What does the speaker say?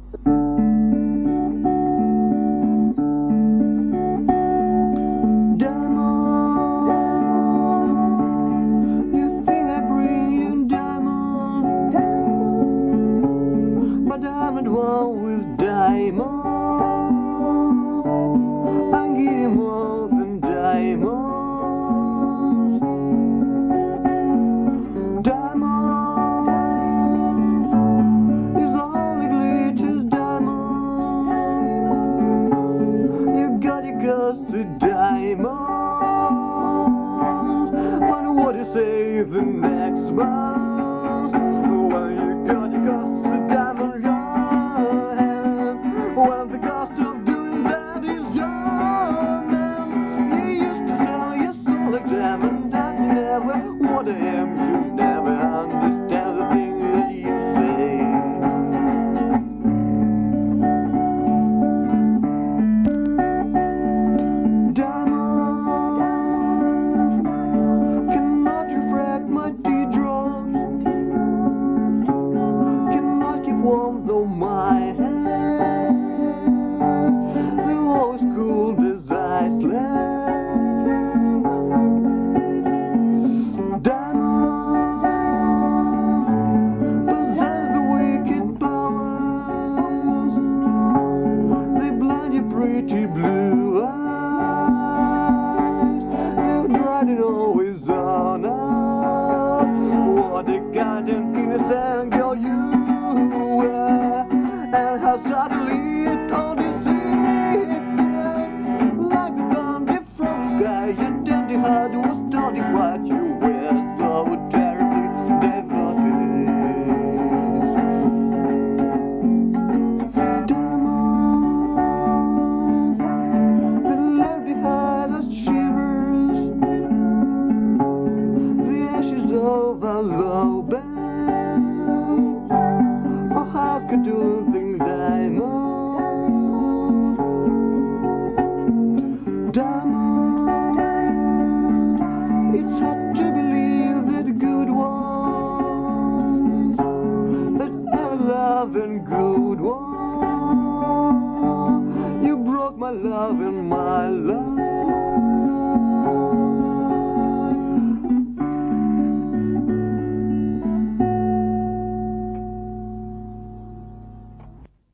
Diamond one with diamond, I give him more than diamonds. Diamond is only glitters. Diamond, you got your girls to diamonds. Wonder what you say the next month when you got your girls to diamonds. Well, the cost of doing that is young, man. You used to sell your soul like diamond, and you never want him. You never understand the things that you say. Diamond cannot refract my teardrops, cannot keep warm though my hand. Pretty blue eyes, they're bright and always on us. What a goddamn innocent girl you were, and how suddenly it all disappeared. Like the thunder from the sky, your dirty heart was totally what you were, so terribly devoted. Of a low band, oh, how could do things diamond? Diamond, it's hard to believe that good ones, that I love and good ones, you broke my love and my love.